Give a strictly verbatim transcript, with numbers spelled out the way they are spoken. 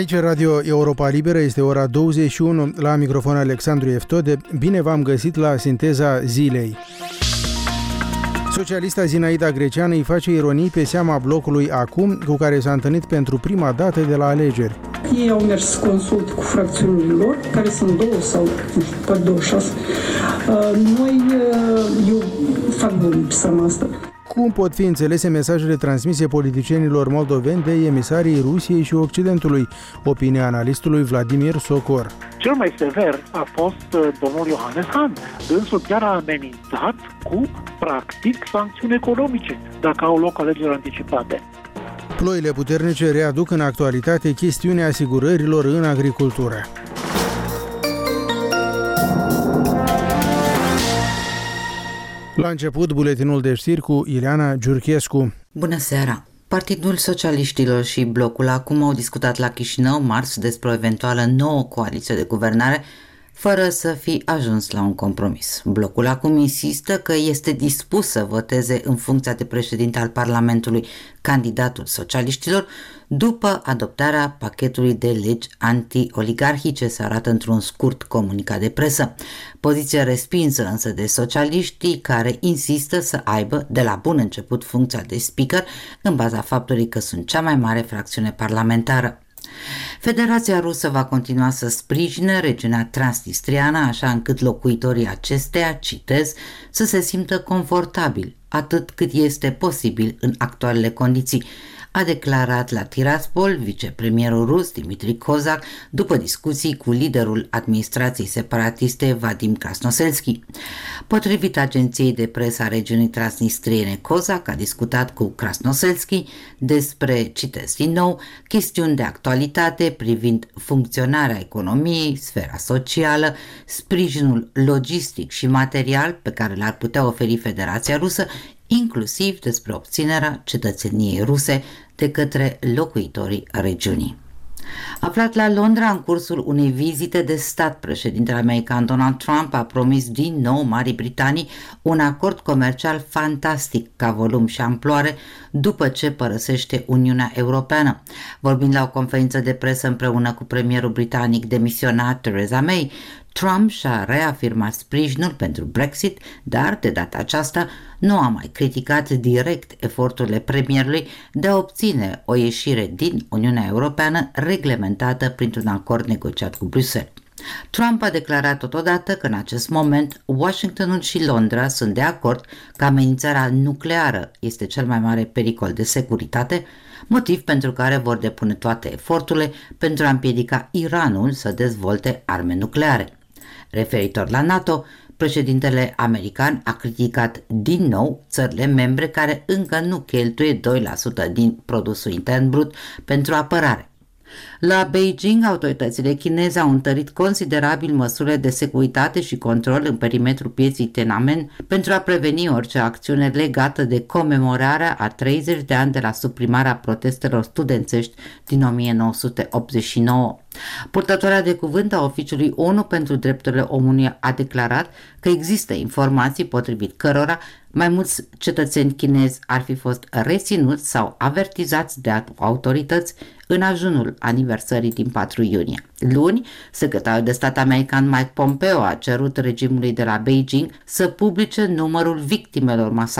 Aici Radio Europa Liberă, este ora douăzeci și unu, la microfon Alexandru Eftode. Bine v-am găsit la sinteza zilei. Socialista Zinaida Greceanu îi face ironii pe seama blocului Acum, cu care s-a întâlnit pentru prima dată de la alegeri. Ei au mers să consulte cu fracțiunile lor, care sunt două sau, nu știu, poate douăzeci și șase. Noi, eu fac bun pe seama asta. Cum pot fi înțelese mesajele transmise politicienilor moldoveni de emisarii Rusiei și Occidentului? Opinia analistului Vladimir Socor. Cel mai sever a fost domnul Iohannes Hahn. Dânsul chiar a amenințat cu, practic, sancțiuni economice dacă au loc alegeri anticipate. Ploile puternice readuc în actualitate chestiunea asigurărilor în agricultură. La început, buletinul de știri cu Ileana Giurchescu. Bună seara! Partidul Socialiștilor și Blocul Acum au discutat la Chișinău marți despre o eventuală nouă coaliție de guvernare, fără să fi ajuns la un compromis. Blocul Acum insistă că este dispus să voteze în funcția de președinte al Parlamentului candidatul socialiștilor după adoptarea pachetului de legi anti-oligarhice, se arată într-un scurt comunicat de presă. Poziție respinsă însă de socialiștii, care insistă să aibă de la bun început funcția de speaker în baza faptului că sunt cea mai mare fracțiune parlamentară. Federația Rusă va continua să sprijine regiunea transnistriană, așa încât locuitorii acesteia, citez, să se simtă confortabil, atât cât este posibil în actualele condiții, a declarat la Tiraspol vicepremierul rus Dmitri Kozak după discuții cu liderul administrației separatiste Vadim Krasnoselski. Potrivit agenției de presă a regiunii transnistriene, Kozak a discutat cu Krasnoselski despre, citesc din nou, chestiuni de actualitate privind funcționarea economiei, sfera socială, sprijinul logistic și material pe care l-ar putea oferi Federația Rusă, inclusiv despre obținerea cetățeniei ruse de către locuitorii regiunii. Aflat la Londra în cursul unei vizite de stat, președintele american Donald Trump a promis din nou Marii Britanii un acord comercial fantastic ca volum și amploare după ce părăsește Uniunea Europeană. Vorbind la o conferință de presă împreună cu premierul britanic demisionar Theresa May, Trump și-a reafirmat sprijinul pentru Brexit, dar de data aceasta nu a mai criticat direct eforturile premierului de a obține o ieșire din Uniunea Europeană reglementată printr-un acord negociat cu Bruxelles. Trump a declarat totodată că în acest moment Washingtonul și Londra sunt de acord că amenințarea nucleară este cel mai mare pericol de securitate, motiv pentru care vor depune toate eforturile pentru a împiedica Iranul să dezvolte arme nucleare. Referitor la NATO, președintele american a criticat din nou țările membre care încă nu cheltuie doi la sută din produsul intern brut pentru apărare. La Beijing, autoritățile chineze au întărit considerabil măsurile de securitate și control în perimetrul pieței Tiananmen pentru a preveni orice acțiune legată de comemorarea a treizeci de ani de la suprimarea protestelor studențești din o mie nouă sute optzeci și nouă. Purtătoarea de cuvânt a Oficiului O N U pentru Drepturile Omului a declarat că există informații potrivit cărora mai mulți cetățeni chinezi ar fi fost reținuți sau avertizați de autorități în ajunul aniversării din patru iunie. Luni, secretarul de stat american Mike Pompeo a cerut regimului de la Beijing să publice numărul victimelor masacrului